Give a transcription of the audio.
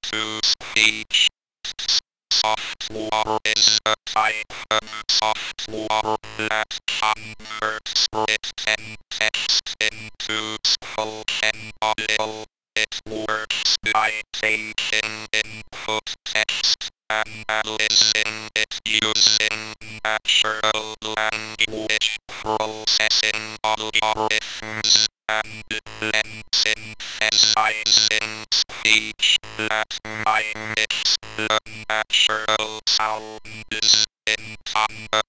into speech. Software is a type of software that converts written text into spoken audio. It works by taking input text and analyzing it using natural language processing algorithms, and then synthesizing speech that mimics the natural sounds in